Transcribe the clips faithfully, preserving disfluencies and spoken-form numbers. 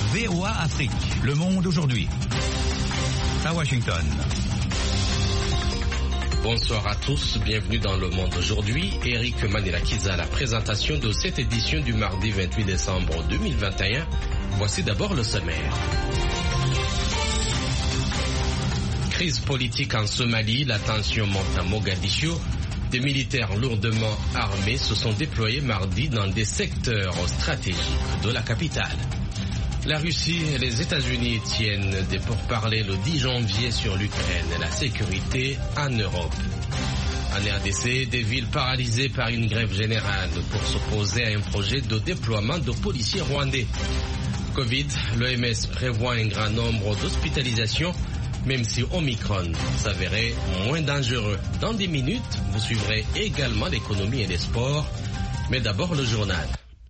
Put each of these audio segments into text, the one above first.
V O A Afrique, Le Monde aujourd'hui. À Washington. Bonsoir à tous, bienvenue dans Le Monde aujourd'hui. Eric Manelakiza à la présentation de cette édition du mardi vingt-huit décembre deux mille vingt et un. Voici d'abord le sommaire. Crise politique en Somalie, la tension monte à Mogadiscio. Des militaires lourdement armés se sont déployés mardi dans des secteurs stratégiques de la capitale. La Russie et les États-Unis tiennent des pourparlers le dix janvier sur l'Ukraine et la sécurité en Europe. En R D C, des villes paralysées par une grève générale pour s'opposer à un projet de déploiement de policiers rwandais. Covid, l'O M S prévoit un grand nombre d'hospitalisations, même si Omicron s'avérait moins dangereux. Dans dix minutes, vous suivrez également l'économie et les sports, mais d'abord le journal.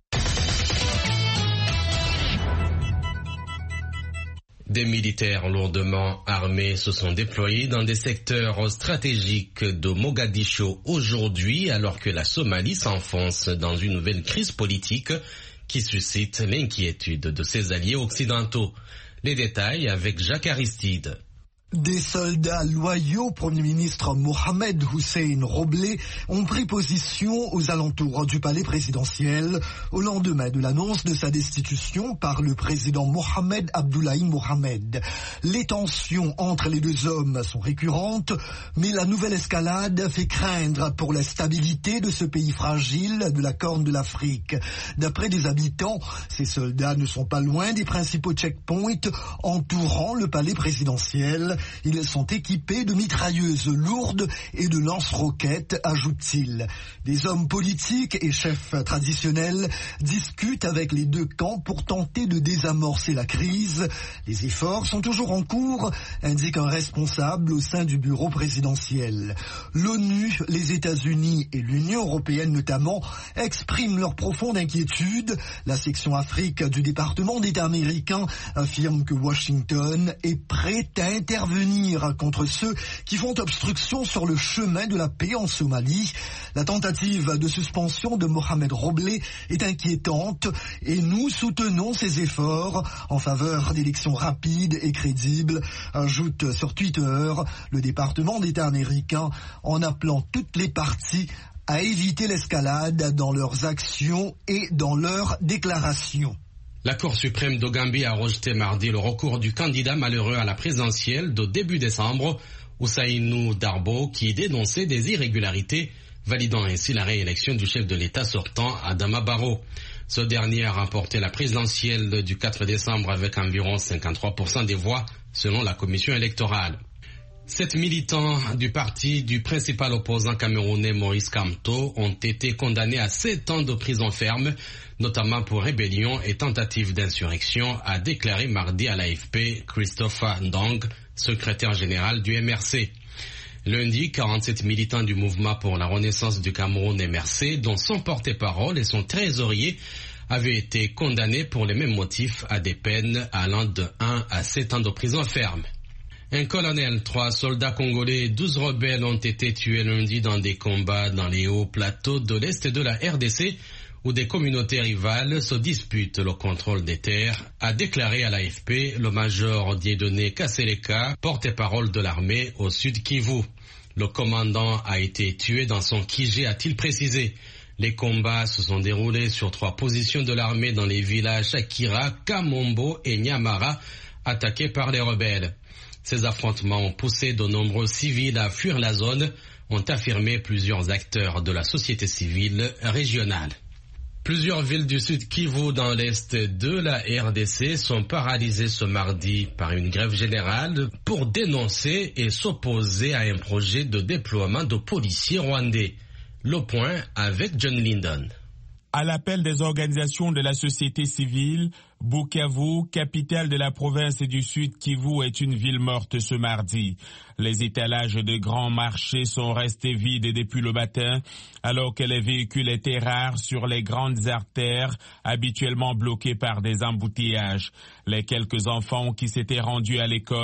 Des militaires lourdement armés se sont déployés dans des secteurs stratégiques de Mogadiscio aujourd'hui, alors que la Somalie s'enfonce dans une nouvelle crise politique qui suscite l'inquiétude de ses alliés occidentaux. Les détails avec Jacques Aristide. Des soldats loyaux au Premier ministre Mohamed Hussein Roble ont pris position aux alentours du palais présidentiel au lendemain de l'annonce de sa destitution par le président Mohamed Abdullahi Mohamed. Les tensions entre les deux hommes sont récurrentes, mais la nouvelle escalade fait craindre pour la stabilité de ce pays fragile de la Corne de l'Afrique. D'après des habitants, ces soldats ne sont pas loin des principaux checkpoints entourant le palais présidentiel. Ils sont équipés de mitrailleuses lourdes et de lance-roquettes, ajoute-t-il. Des hommes politiques et chefs traditionnels discutent avec les deux camps pour tenter de désamorcer la crise. Les efforts sont toujours en cours, indique un responsable au sein du bureau présidentiel. L'ONU, les États-Unis et l'Union européenne notamment expriment leur profonde inquiétude. La section Afrique du département d'État américain affirme que Washington est prêt à intervenir contre ceux qui font obstruction sur le chemin de la paix en Somalie. La tentative de suspension de Mohamed Roble est inquiétante et nous soutenons ces efforts en faveur d'élections rapides et crédibles, ajoute sur Twitter le département d'État américain en appelant toutes les parties à éviter l'escalade dans leurs actions et dans leurs déclarations. La Cour suprême de Gambie a rejeté mardi le recours du candidat malheureux à la présidentielle de début décembre, Ousseynou Darbo, qui dénonçait des irrégularités, validant ainsi la réélection du chef de l'État sortant, Adama Barrow. Ce dernier a remporté la présidentielle du quatre décembre avec environ cinquante-trois pour cent des voix, selon la commission électorale. Sept militants du parti du principal opposant camerounais Maurice Kamto ont été condamnés à sept ans de prison ferme, notamment pour rébellion et tentative d'insurrection, a déclaré mardi à l'A F P Christopher Ndong, secrétaire général du M R C. Lundi, quarante-sept militants du mouvement pour la renaissance du Cameroun M R C, dont son porte-parole et son trésorier, avaient été condamnés pour les mêmes motifs à des peines allant de un à sept ans de prison ferme. Un colonel, trois soldats congolais et douze rebelles ont été tués lundi dans des combats dans les hauts plateaux de l'Est de la R D C, où des communautés rivales se disputent le contrôle des terres, a déclaré à l'A F P le major Dieudonné Kasseleka, porte-parole de l'armée au sud Kivu. Le commandant a été tué dans son Kijé, a-t-il précisé. Les combats se sont déroulés sur trois positions de l'armée dans les villages Akira, Kamombo et Nyamara, attaqués par les rebelles. Ces affrontements ont poussé de nombreux civils à fuir la zone, ont affirmé plusieurs acteurs de la société civile régionale. Plusieurs villes du sud Kivu dans l'est de la R D C sont paralysées ce mardi par une grève générale pour dénoncer et s'opposer à un projet de déploiement de policiers rwandais. Le point avec John Lyndon. À l'appel des organisations de la société civile, Bukavu, capitale de la province du Sud Kivu, est une ville morte ce mardi. Les étalages de grands marchés sont restés vides depuis le matin, alors que les véhicules étaient rares sur les grandes artères, habituellement bloquées par des embouteillages. Les quelques enfants qui s'étaient rendus à l'école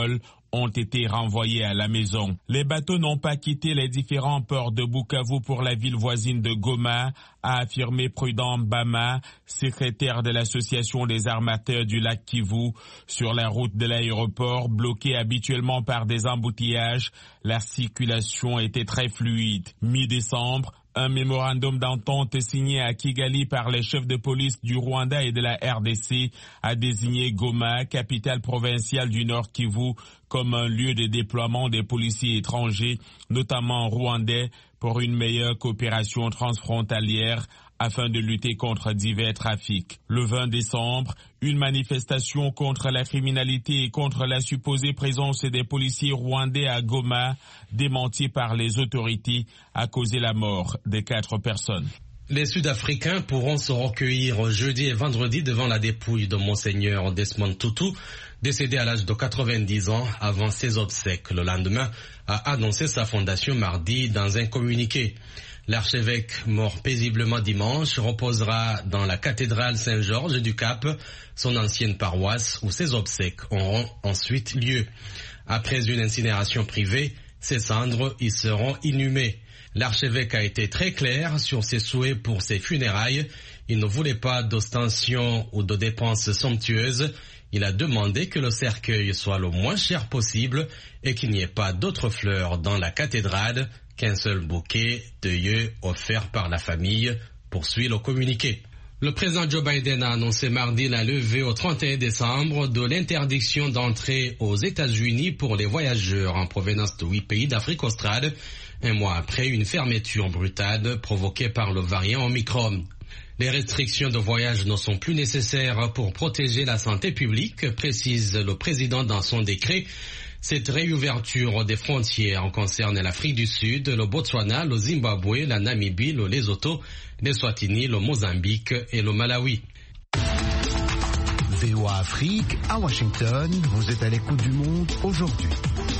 ont été renvoyés à la maison. Les bateaux n'ont pas quitté les différents ports de Bukavu pour la ville voisine de Goma, a affirmé Prudent Bama, secrétaire de l'association des armateurs du lac Kivu. Sur la route de l'aéroport, bloquée habituellement par des embouteillages, la circulation était très fluide. Mi-décembre, un mémorandum d'entente signé à Kigali par les chefs de police du Rwanda et de la R D C a désigné Goma, capitale provinciale du Nord Kivu, comme un lieu de déploiement des policiers étrangers, notamment rwandais, pour une meilleure coopération transfrontalière afin de lutter contre divers trafics. Le vingt décembre, une manifestation contre la criminalité et contre la supposée présence des policiers rwandais à Goma, démentie par les autorités, a causé la mort de quatre personnes. Les Sud-Africains pourront se recueillir jeudi et vendredi devant la dépouille de Monseigneur Desmond Tutu, décédé à l'âge de quatre-vingt-dix ans avant ses obsèques. Le lendemain, a annoncé sa fondation mardi dans un communiqué. L'archevêque, mort paisiblement dimanche, reposera dans la cathédrale Saint-Georges du Cap, son ancienne paroisse, où ses obsèques auront ensuite lieu. Après une incinération privée, ses cendres y seront inhumées. L'archevêque a été très clair sur ses souhaits pour ses funérailles. Il ne voulait pas d'ostension ou de dépenses somptueuses. Il a demandé que le cercueil soit le moins cher possible et qu'il n'y ait pas d'autres fleurs dans la cathédrale qu'un seul bouquet d'œillets offert par la famille, poursuit le communiqué. Le président Joe Biden a annoncé mardi la levée au trente et un décembre de l'interdiction d'entrée aux États-Unis pour les voyageurs en provenance de huit pays d'Afrique australe, un mois après une fermeture brutale provoquée par le variant Omicron. Les restrictions de voyage ne sont plus nécessaires pour protéger la santé publique, précise le président dans son décret. Cette réouverture des frontières concerne l'Afrique du Sud, le Botswana, le Zimbabwe, la Namibie, le Lesotho, l'Eswatini, le Mozambique et le Malawi. V O A Afrique, à Washington, vous êtes à l'écoute du monde aujourd'hui.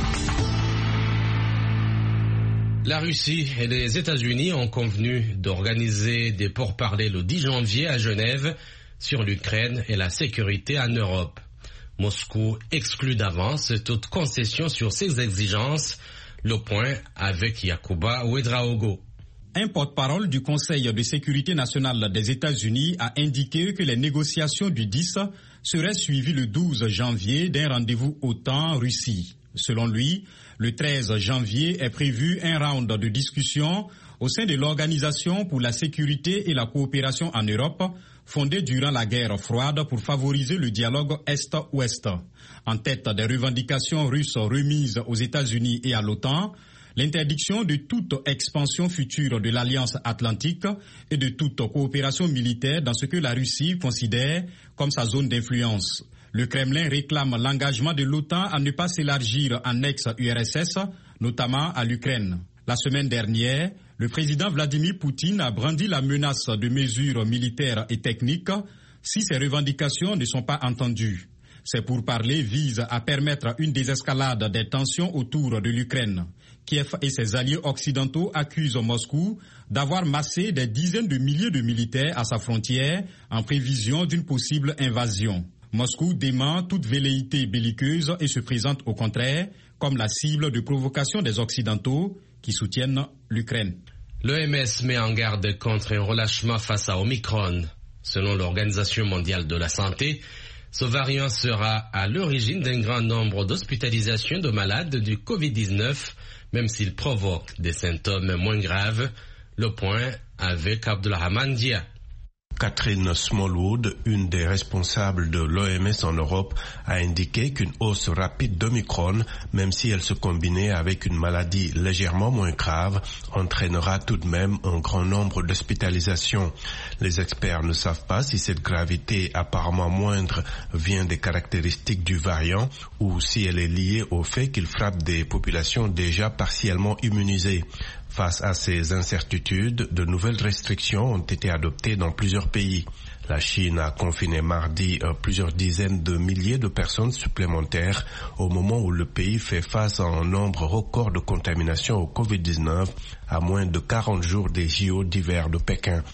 La Russie et les États-Unis ont convenu d'organiser des pourparlers le dix janvier à Genève sur l'Ukraine et la sécurité en Europe. Moscou exclut d'avance toute concession sur ses exigences. Le point avec Yacouba Ouedraogo. Un porte-parole du Conseil de sécurité nationale des États-Unis a indiqué que les négociations du dix seraient suivies le douze janvier d'un rendez-vous OTAN-Russie. Selon lui, le treize janvier est prévu un round de discussion au sein de l'Organisation pour la sécurité et la coopération en Europe, fondée durant la guerre froide pour favoriser le dialogue Est-Ouest. En tête des revendications russes remises aux États-Unis et à l'OTAN, l'interdiction de toute expansion future de l'Alliance Atlantique et de toute coopération militaire dans ce que la Russie considère comme sa zone d'influence. Le Kremlin réclame l'engagement de l'OTAN à ne pas s'élargir en ex-U R S S, notamment à l'Ukraine. La semaine dernière, le président Vladimir Poutine a brandi la menace de mesures militaires et techniques si ces revendications ne sont pas entendues. Ces pourparlers visent à permettre une désescalade des tensions autour de l'Ukraine. Kiev et ses alliés occidentaux accusent Moscou d'avoir massé des dizaines de milliers de militaires à sa frontière en prévision d'une possible invasion. Moscou dément toute velléité belliqueuse et se présente au contraire comme la cible de provocation des Occidentaux qui soutiennent l'Ukraine. L'O M S met en garde contre un relâchement face à Omicron. Selon l'Organisation mondiale de la santé, ce variant sera à l'origine d'un grand nombre d'hospitalisations de malades du covid dix-neuf, même s'il provoque des symptômes moins graves. Le point avec Abdulrahman Dia. Catherine Smallwood, une des responsables de l'O M S en Europe, a indiqué qu'une hausse rapide d'Omicron, même si elle se combinait avec une maladie légèrement moins grave, entraînera tout de même un grand nombre d'hospitalisations. Les experts ne savent pas si cette gravité apparemment moindre vient des caractéristiques du variant ou si elle est liée au fait qu'il frappe des populations déjà partiellement immunisées. Face à ces incertitudes, de nouvelles restrictions ont été adoptées dans plusieurs pays. La Chine a confiné mardi plusieurs dizaines de milliers de personnes supplémentaires au moment où le pays fait face à un nombre record de contaminations au covid dix-neuf à moins de quarante jours des J O d'hiver de Pékin.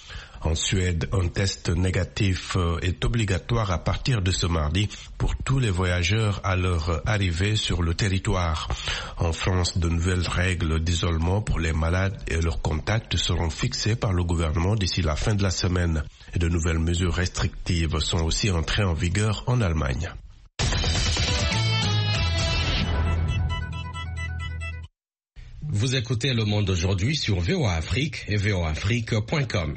En Suède, un test négatif est obligatoire à partir de ce mardi pour tous les voyageurs à leur arrivée sur le territoire. En France, de nouvelles règles d'isolement pour les malades et leurs contacts seront fixées par le gouvernement d'ici la fin de la semaine. Et de nouvelles mesures restrictives sont aussi entrées en vigueur en Allemagne. Vous écoutez Le Monde aujourd'hui sur V O A Afrique et V O A Afrique point com.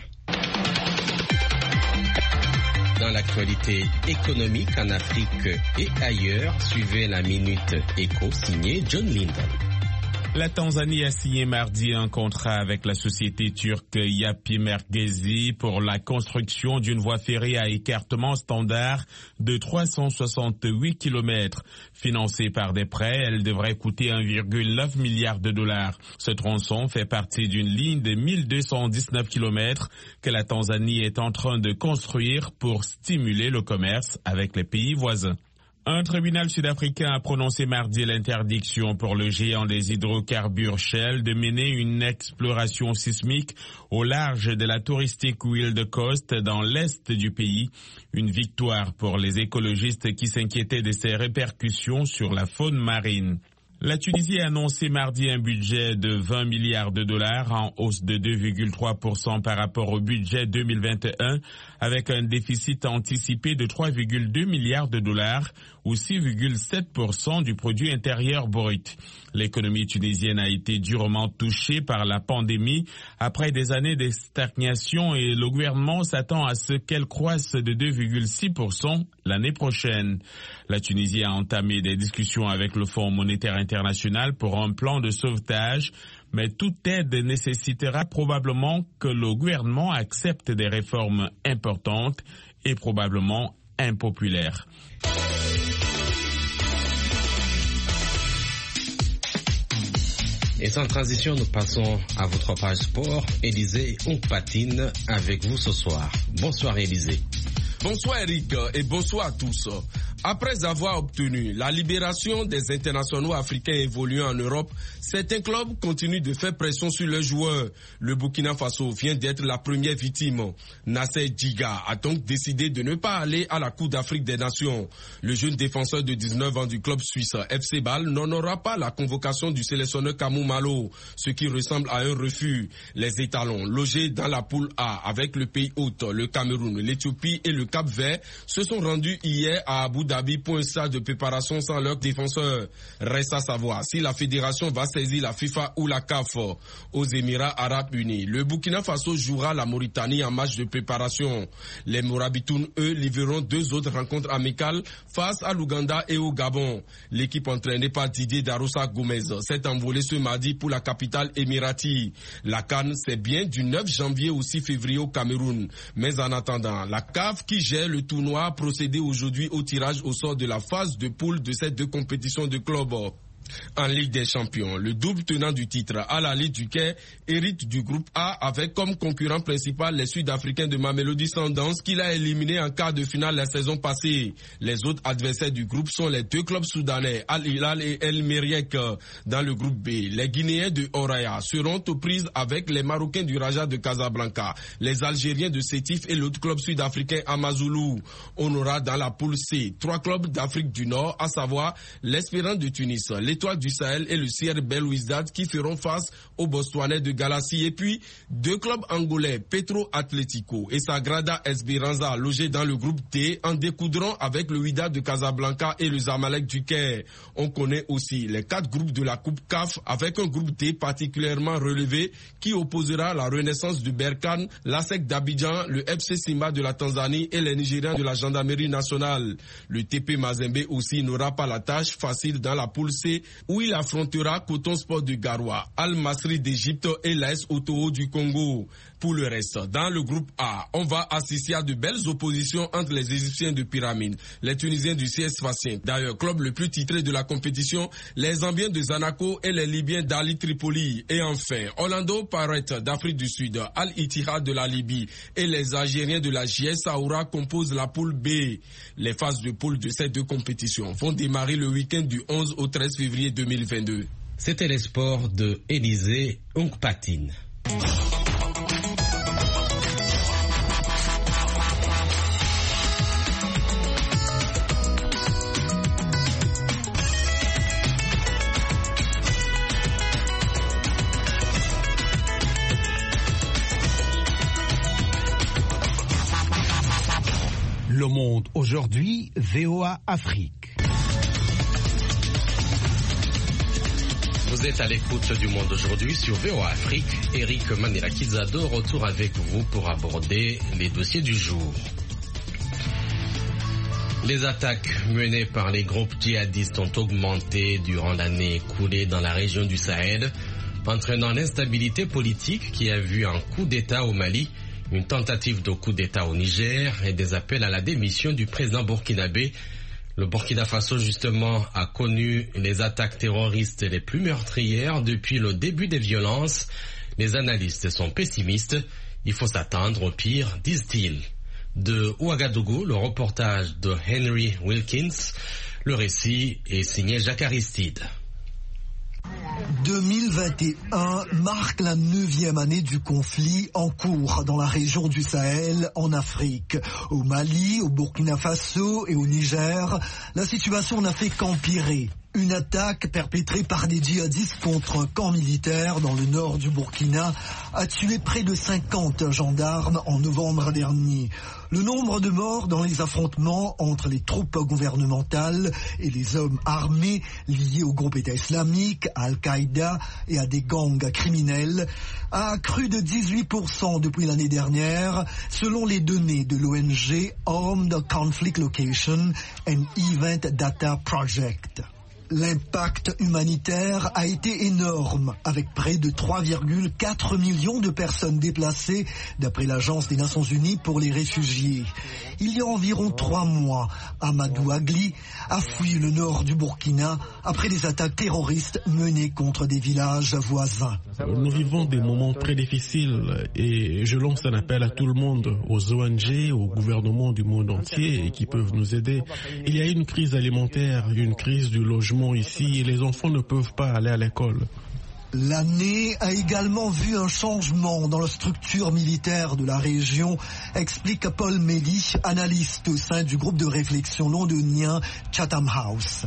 Dans l'actualité économique en Afrique et ailleurs, suivez la Minute Éco signée John Linden. La Tanzanie a signé mardi un contrat avec la société turque Yapı Merkezi pour la construction d'une voie ferrée à écartement standard de trois cent soixante-huit kilomètres. Financée par des prêts, elle devrait coûter un virgule neuf milliard de dollars. Ce tronçon fait partie d'une ligne de mille deux cent dix-neuf kilomètres que la Tanzanie est en train de construire pour stimuler le commerce avec les pays voisins. Un tribunal sud-africain a prononcé mardi l'interdiction pour le géant des hydrocarbures Shell de mener une exploration sismique au large de la touristique Wild Coast dans l'est du pays. Une victoire pour les écologistes qui s'inquiétaient de ses répercussions sur la faune marine. La Tunisie a annoncé mardi un budget de vingt milliards de dollars en hausse de deux virgule trois pour cent par rapport au budget deux mille vingt et un avec un déficit anticipé de trois virgule deux milliards de dollars ou six virgule sept pour cent du produit intérieur brut. L'économie tunisienne a été durement touchée par la pandémie après des années de stagnation et le gouvernement s'attend à ce qu'elle croisse de deux virgule six pour cent l'année prochaine. La Tunisie a entamé des discussions avec le Fonds monétaire international pour un plan de sauvetage, mais toute aide nécessitera probablement que le gouvernement accepte des réformes importantes et probablement impopulaires. Et sans transition, nous passons à votre page sport. Élisée Onkpatine avec vous ce soir. Bonsoir Élisée. Bonsoir Eric et bonsoir à tous. Après avoir obtenu la libération des internationaux africains évoluant en Europe, certains clubs continuent de faire pression sur leurs joueurs. Le Burkina Faso vient d'être la première victime. Nasser Djiga a donc décidé de ne pas aller à la Coupe d'Afrique des Nations. Le jeune défenseur de dix-neuf ans du club suisse F C Bâle n'honorera pas la convocation du sélectionneur Kamou Malo, ce qui ressemble à un refus. Les étalons, logés dans la poule A avec le pays hôte, le Cameroun, l'Éthiopie et le Cap-Vert, se sont rendus hier à Abu Dhabi pour un stage de préparation sans leur défenseur. Reste à savoir si la fédération va saisir la FIFA ou la C A F. Aux Émirats Arabes Unis, le Burkina Faso jouera la Mauritanie en match de préparation. Les Morabitoun, eux, livreront deux autres rencontres amicales face à l'Ouganda et au Gabon. L'équipe entraînée par Didier Daroussa Gomez s'est envolée ce mardi pour la capitale émirati. La CAN, c'est bien du neuf janvier au six février au Cameroun. Mais en attendant, la C A F qui gère le tournoi a procédé aujourd'hui au tirage au sort de la phase de poule de ces deux compétitions de club. En Ligue des Champions, le double tenant du titre Al Ahly du Caire hérite du groupe A avec comme concurrent principal les Sud-Africains de Mamelodi Sundowns qu'il a éliminé en quart de finale la saison passée. Les autres adversaires du groupe sont les deux clubs soudanais Al Hilal et El Merreikh. Dans le groupe B, les Guinéens de Oraya seront aux prises avec les Marocains du Raja de Casablanca, les Algériens de Sétif et l'autre club sud-africain Amazulu. On aura dans la poule C trois clubs d'Afrique du Nord, à savoir l'Espérance de Tunis, l'Étoile du Sahel et le C R Belouizdad qui feront face aux Botswanais de Galassi. Et puis, deux clubs angolais, Petro Atlético et Sagrada Esperanza, logés dans le groupe D, en découdront avec le Wydad de Casablanca et le Zamalek du Caire. On connaît aussi les quatre groupes de la Coupe C A F avec un groupe D particulièrement relevé qui opposera la Renaissance du Berkane, l'ASEC d'Abidjan, le F C Simba de la Tanzanie et les Nigériens de la Gendarmerie nationale. Le T P Mazembe aussi n'aura pas la tâche facile dans la poule C où il affrontera Coton Sport de Garoua, Al Masry d'Égypte et l'A S Otoo du Congo. Pour le reste, dans le groupe A, on va assister à de belles oppositions entre les Égyptiens de Pyramide, les Tunisiens du C S Sfaxien, d'ailleurs club le plus titré de la compétition, les Zambiens de Zanaco et les Libyens d'Ali Tripoli. Et enfin, Orlando Pirates d'Afrique du Sud, Al Ittihad de la Libye et les Algériens de la J S Saoura composent la poule B. Les phases de poule de ces deux compétitions vont démarrer le week-end du onze au treize février deux mille vingt-deux. C'était les sports de Élisée Onkpatine. Le Monde aujourd'hui, V O A Afrique. Vous êtes à l'écoute du Monde aujourd'hui sur V O A Afrique. Eric Manira-Kizado, retour avec vous pour aborder les dossiers du jour. Les attaques menées par les groupes djihadistes ont augmenté durant l'année écoulée dans la région du Sahel, entraînant l'instabilité politique qui a vu un coup d'État au Mali, une tentative de coup d'État au Niger et des appels à la démission du président burkinabé. Le Burkina Faso, justement, a connu les attaques terroristes les plus meurtrières depuis le début des violences. Les analystes sont pessimistes. Il faut s'attendre au pire, disent-ils. De Ouagadougou, le reportage de Henry Wilkins. Le récit est signé Jacques Aristide. deux mille vingt et un marque la neuvième année du conflit en cours dans la région du Sahel en Afrique. Au Mali, au Burkina Faso et au Niger, la situation n'a fait qu'empirer. Une attaque perpétrée par des djihadistes contre un camp militaire dans le nord du Burkina a tué près de cinquante gendarmes en novembre dernier. Le nombre de morts dans les affrontements entre les troupes gouvernementales et les hommes armés liés au groupe État islamique, à Al-Qaïda et à des gangs criminels a accru de dix-huit pour cent depuis l'année dernière, selon les données de l'O N G Armed Conflict Location and Event Data Project. L'impact humanitaire a été énorme, avec près de trois virgule quatre millions de personnes déplacées, d'après l'Agence des Nations Unies pour les réfugiés. Il y a environ trois mois, Amadou Agli a fui le nord du Burkina après des attaques terroristes menées contre des villages voisins. Nous vivons des moments très difficiles et je lance un appel à tout le monde, aux O N G, aux gouvernements du monde entier qui peuvent nous aider. Il y a une crise alimentaire, une crise du logement ici et les enfants ne peuvent pas aller à l'école. L'année a également vu un changement dans la structure militaire de la région, explique Paul Mehdi, analyste au sein du groupe de réflexion londonien Chatham House.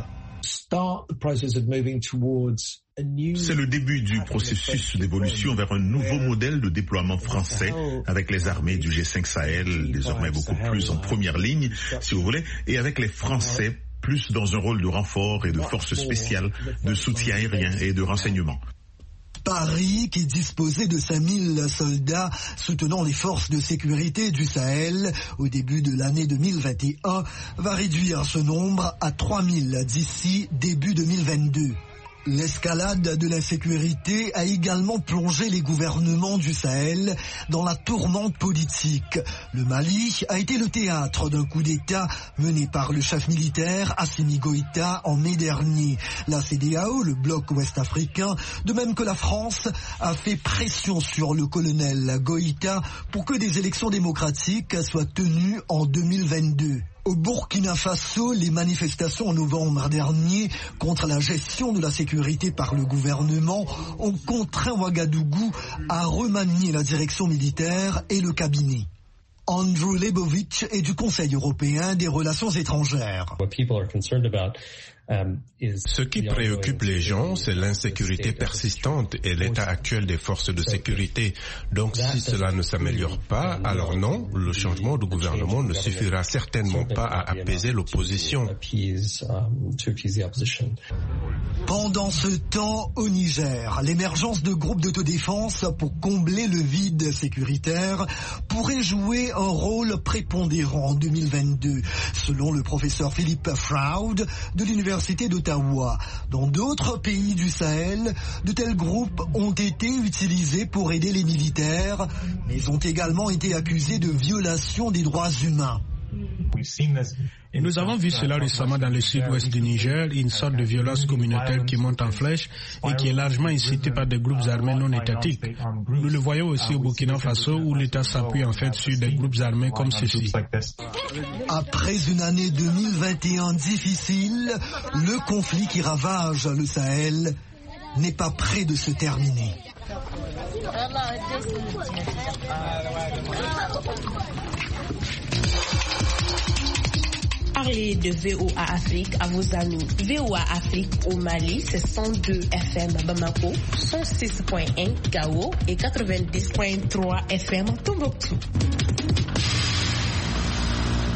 C'est le début du processus d'évolution vers un nouveau modèle de déploiement français avec les armées du G cinq Sahel, désormais beaucoup plus en première ligne, si vous voulez, et avec les Français plus dans un rôle de renfort et de force spéciale, de soutien aérien et de renseignement. Paris, qui disposait de cinq mille soldats soutenant les forces de sécurité du Sahel au début de l'année deux mille vingt et un, va réduire ce nombre à trois mille d'ici début deux mille vingt-deux. L'escalade de l'insécurité a également plongé les gouvernements du Sahel dans la tourmente politique. Le Mali a été le théâtre d'un coup d'État mené par le chef militaire Assimi Goïta en mai dernier. La C E D A O, le bloc ouest-africain, de même que la France, a fait pression sur le colonel Goïta pour que des élections démocratiques soient tenues en deux mille vingt-deux. Au Burkina Faso, les manifestations en novembre dernier contre la gestion de la sécurité par le gouvernement ont contraint Ouagadougou à remanier la direction militaire et le cabinet. Andrew Lebovitch est du Conseil européen des relations étrangères. Ce qui préoccupe les gens, c'est l'insécurité persistante et l'état actuel des forces de sécurité. Donc si cela ne s'améliore pas, alors non, le changement de gouvernement ne suffira certainement pas à apaiser l'opposition. Pendant ce temps, au Niger, l'émergence de groupes d'autodéfense pour combler le vide sécuritaire pourrait jouer un rôle prépondérant en deux mille vingt-deux, selon le professeur Philippe Froud de l'Université d'Ottawa. Dans d'autres pays du Sahel, de tels groupes ont été utilisés pour aider les militaires, mais ont également été accusés de violation des droits humains. Nous avons vu cela récemment dans le sud-ouest du Niger, une sorte de violence communautaire qui monte en flèche et qui est largement incitée par des groupes armés non étatiques. Nous le voyons aussi au Burkina Faso où l'État s'appuie en fait sur des groupes armés comme ceci. Après une année deux mille vingt et un difficile, le conflit qui ravage le Sahel n'est pas près de se terminer. Parlez de V O A Afrique à vos amis. V O A Afrique au Mali, c'est cent deux F M Bamako, cent six point un Gao et quatre-vingt-dix point trois F M Tombouctou.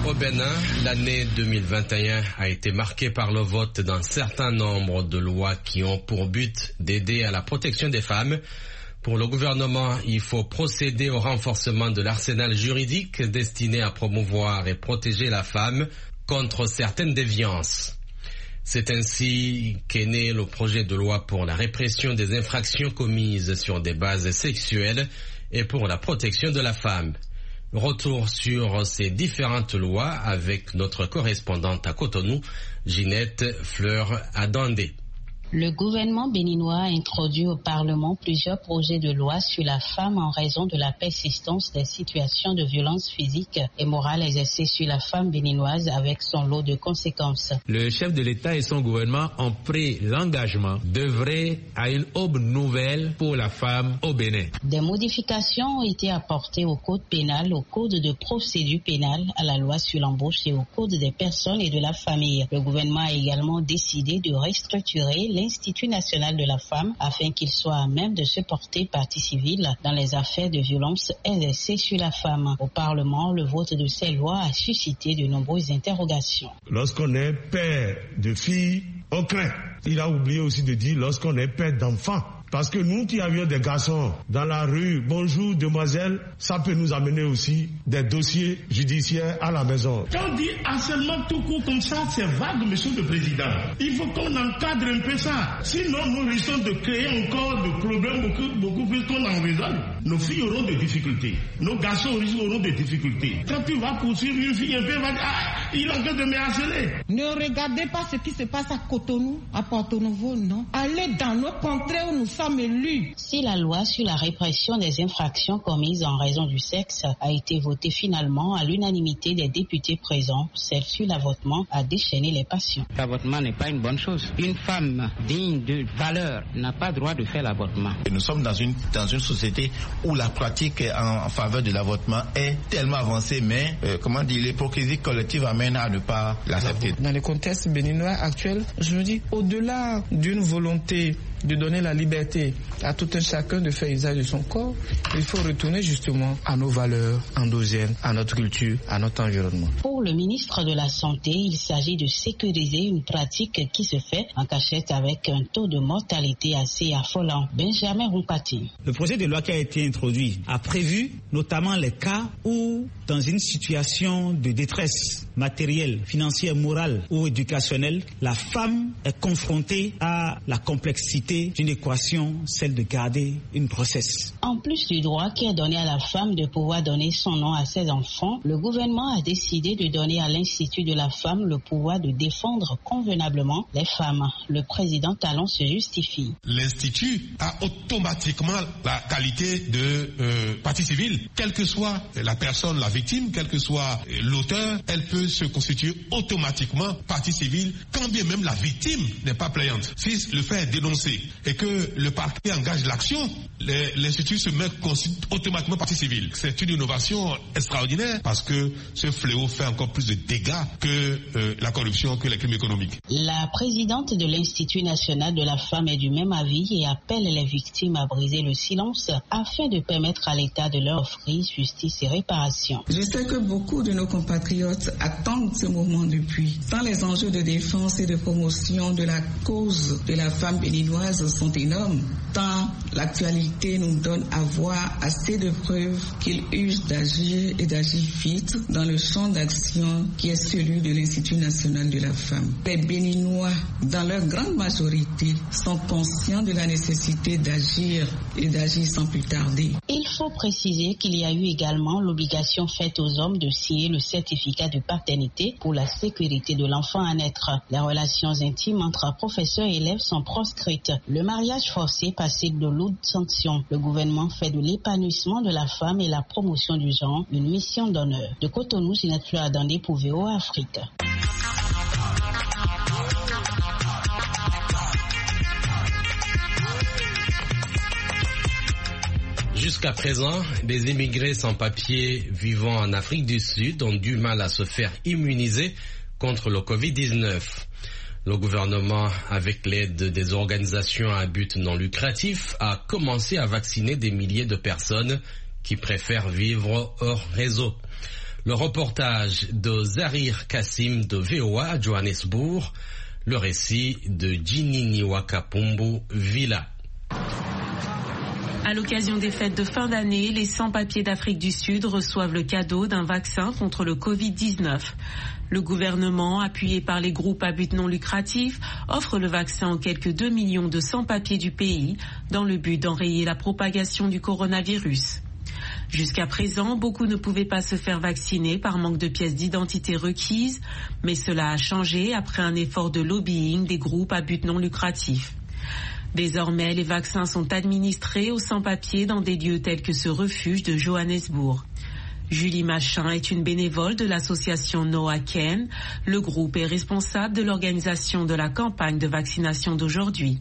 Au Bénin, l'année deux mille vingt et un a été marquée par le vote d'un certain nombre de lois qui ont pour but d'aider à la protection des femmes. Pour le gouvernement, il faut procéder au renforcement de l'arsenal juridique destiné à promouvoir et protéger la femme contre certaines déviances. C'est ainsi qu'est né le projet de loi pour la répression des infractions commises sur des bases sexuelles et pour la protection de la femme. Retour sur ces différentes lois avec notre correspondante à Cotonou, Ginette Fleur-Adandé. Le gouvernement béninois a introduit au Parlement plusieurs projets de loi sur la femme en raison de la persistance des situations de violence physique et morale exercées sur la femme béninoise avec son lot de conséquences. Le chef de l'État et son gouvernement ont pris l'engagement d'œuvrer à une aube nouvelle pour la femme au Bénin. Des modifications ont été apportées au code pénal, au code de procédure pénale, à la loi sur l'embauche et au code des personnes et de la famille. Le gouvernement a également décidé de restructurer l'Institut national de la femme afin qu'il soit à même de se porter partie civile dans les affaires de violence exercées sur la femme. Au Parlement, le vote de ces lois a suscité de nombreuses interrogations. Lorsqu'on est père de filles, on craint. Il a oublié aussi de dire lorsqu'on est père d'enfants. Parce que nous qui avions des garçons dans la rue, bonjour demoiselle, ça peut nous amener aussi des dossiers judiciaires à la maison. Quand on dit harcèlement tout court comme ça, c'est vague, monsieur le président. Il faut qu'on encadre un peu ça. Sinon, nous risquons de créer encore des problèmes beaucoup, beaucoup plus qu'on en résolve. Nos filles auront des difficultés. Nos garçons auront des difficultés. Quand tu vas poursuivre une fille, un peu, va dire, ah, il est en train de me harceler. Ne regardez pas ce qui se passe à Cotonou, à Porto Novo, non. Allez dans nos contrées où nous sommes. Si la loi sur la répression des infractions commises en raison du sexe a été votée finalement à l'unanimité des députés présents, celle sur l'avortement a déchaîné les passions. L'avortement n'est pas une bonne chose. Une femme digne de valeur n'a pas droit de faire l'avortement. Nous sommes dans une, dans une société où la pratique en, en faveur de l'avortement est tellement avancée, mais euh, comment dire, l'hypocrisie collective amène à ne pas l'accepter. Dans le contexte béninois actuel, je me dis, au-delà d'une volonté de donner la liberté à tout un chacun de faire usage de son corps, il faut retourner justement à nos valeurs endogènes, à notre culture, à notre environnement. Pour le ministre de la Santé, il s'agit de sécuriser une pratique qui se fait en cachette avec un taux de mortalité assez affolant. Benjamin Roupati. Le projet de loi qui a été introduit a prévu notamment les cas où, dans une situation de détresse matérielle, financière, morale ou éducationnelle, la femme est confrontée à la complexité d'une équation, celle de garder une grossesse. En plus du droit qui est donné à la femme de pouvoir donner son nom à ses enfants, le gouvernement a décidé de donner à l'Institut de la femme le pouvoir de défendre convenablement les femmes. Le président Talon se justifie. L'Institut a automatiquement la qualité de euh, partie civile. Quelle que soit la personne, la victime, quel que soit l'auteur, elle peut se constituer automatiquement partie civile, quand bien même la victime n'est pas plaignante. Si le fait est dénoncé et que le parquet engage l'action, l'Institut se met automatiquement partie civile. C'est une innovation extraordinaire parce que ce fléau fait encore plus de dégâts que euh, la corruption, que les crimes économiques. La présidente de l'Institut national de la femme est du même avis et appelle les victimes à briser le silence afin de permettre à l'État de leur offrir justice et réparation. Je sais que beaucoup de nos compatriotes attendent ce moment depuis. Tant les enjeux de défense et de promotion de la cause de la femme béninoise sont énormes, tant l'actualité nous donne à voir assez de preuves qu'il use d'agir et d'agir vite dans le champ d'action qui est celui de l'Institut national de la femme. Les Béninois, dans leur grande majorité, sont conscients de la nécessité d'agir et d'agir sans plus tarder. Il faut préciser qu'il y a eu également l'obligation faite aux hommes de signer le certificat de paternité pour la sécurité de l'enfant à naître. Les relations intimes entre professeurs et élèves sont proscrites. Le mariage forcé passible de lourdes sanctions. Le gouvernement fait de l'épanouissement de la femme et la promotion du genre une mission d'honneur. De Cotonou, Ginette Fleur-Adandé pour V O A Afrique. Jusqu'à présent, des immigrés sans papier vivant en Afrique du Sud ont du mal à se faire immuniser contre le covid dix-neuf. Le gouvernement, avec l'aide des organisations à but non lucratif, a commencé à vacciner des milliers de personnes qui préfèrent vivre hors réseau. Le reportage de Zahir Kassim de V O A à Johannesburg. Le récit de Jininiwakapumbu Villa. À l'occasion des fêtes de fin d'année, les sans-papiers d'Afrique du Sud reçoivent le cadeau d'un vaccin contre le covid dix-neuf. Le gouvernement, appuyé par les groupes à but non lucratif, offre le vaccin aux quelques deux millions de sans-papiers du pays dans le but d'enrayer la propagation du coronavirus. Jusqu'à présent, beaucoup ne pouvaient pas se faire vacciner par manque de pièces d'identité requises, mais cela a changé après un effort de lobbying des groupes à but non lucratif. Désormais, les vaccins sont administrés aux sans-papiers dans des lieux tels que ce refuge de Johannesburg. Julie Machin est une bénévole de l'association Noaken. Le groupe est responsable de l'organisation de la campagne de vaccination d'aujourd'hui.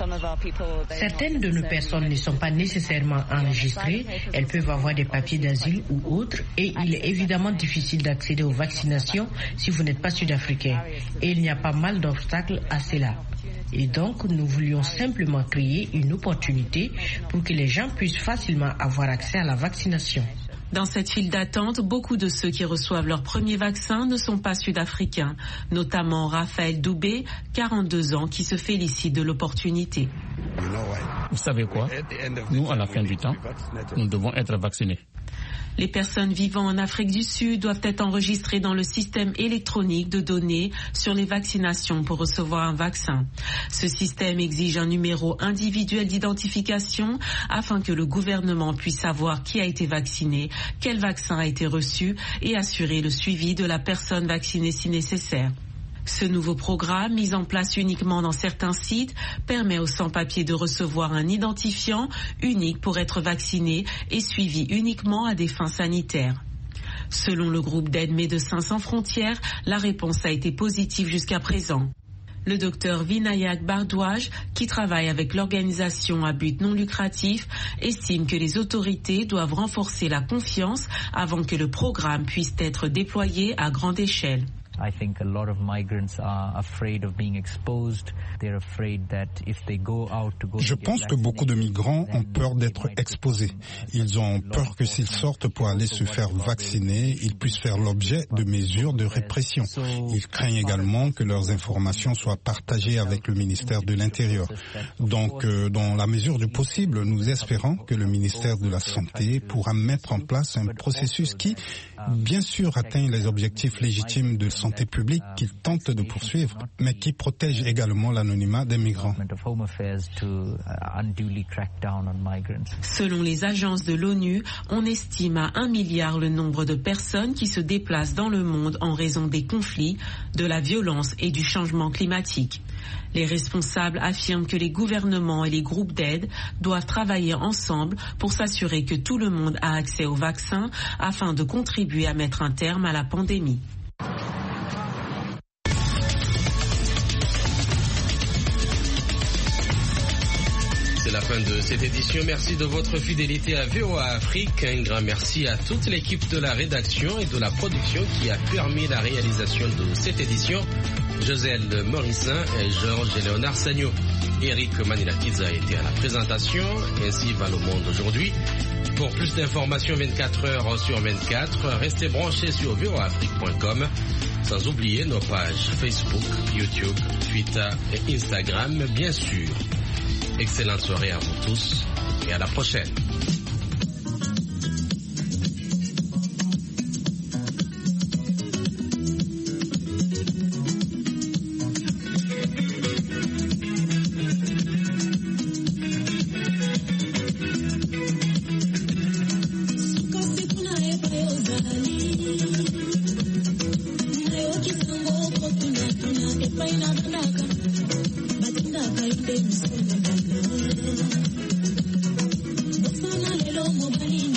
Certaines de nos personnes ne sont pas nécessairement enregistrées, elles peuvent avoir des papiers d'asile ou autres, et il est évidemment difficile d'accéder aux vaccinations si vous n'êtes pas sud-africain. Et il y a pas mal d'obstacles à cela. Et donc, nous voulions simplement créer une opportunité pour que les gens puissent facilement avoir accès à la vaccination. Dans cette file d'attente, beaucoup de ceux qui reçoivent leur premier vaccin ne sont pas sud-africains, notamment Raphaël Doubé, quarante-deux ans, qui se félicite de l'opportunité. Vous savez quoi? Nous, à la fin du temps, nous devons être vaccinés. Les personnes vivant en Afrique du Sud doivent être enregistrées dans le système électronique de données sur les vaccinations pour recevoir un vaccin. Ce système exige un numéro individuel d'identification afin que le gouvernement puisse savoir qui a été vacciné, quel vaccin a été reçu et assurer le suivi de la personne vaccinée si nécessaire. Ce nouveau programme, mis en place uniquement dans certains sites, permet aux sans-papiers de recevoir un identifiant unique pour être vaccinés et suivi uniquement à des fins sanitaires. Selon le groupe d'aide Médecins sans frontières, la réponse a été positive jusqu'à présent. Le docteur Vinayak Bardwaj, qui travaille avec l'organisation à but non lucratif, estime que les autorités doivent renforcer la confiance avant que le programme puisse être déployé à grande échelle. I think a lot of migrants are afraid of being exposed. They're afraid that if they go out to go Je pense que beaucoup de migrants ont peur d'être exposés. Ils ont peur que s'ils sortent pour aller se faire vacciner, ils puissent faire l'objet de mesures de répression. Ils craignent également que leurs informations soient partagées avec le ministère de l'Intérieur. Donc, euh, dans la mesure du possible, nous espérons que le ministère de la Santé pourra mettre en place un processus qui, bien sûr, atteint les objectifs légitimes de santé publique qu'il tente de poursuivre, mais qui protège également l'anonymat des migrants. Selon les agences de l'ONU, on estime à un milliard le nombre de personnes qui se déplacent dans le monde en raison des conflits, de la violence et du changement climatique. Les responsables affirment que les gouvernements et les groupes d'aide doivent travailler ensemble pour s'assurer que tout le monde a accès au vaccin afin de contribuer à mettre un terme à la pandémie. C'est la fin de cette édition. Merci de votre fidélité à V O A Afrique. Un grand merci à toute l'équipe de la rédaction et de la production qui a permis la réalisation de cette édition. Joselle Morissin et Georges Léonard Sagno. Eric Manilakidze a été à la présentation. Ainsi va le monde aujourd'hui. Pour plus d'informations vingt-quatre heures sur vingt-quatre, restez branchés sur v o a afrique point com. Sans oublier nos pages Facebook, YouTube, Twitter et Instagram, bien sûr. Excellente soirée à vous tous et à la prochaine.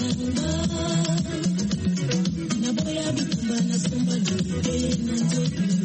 Somebody,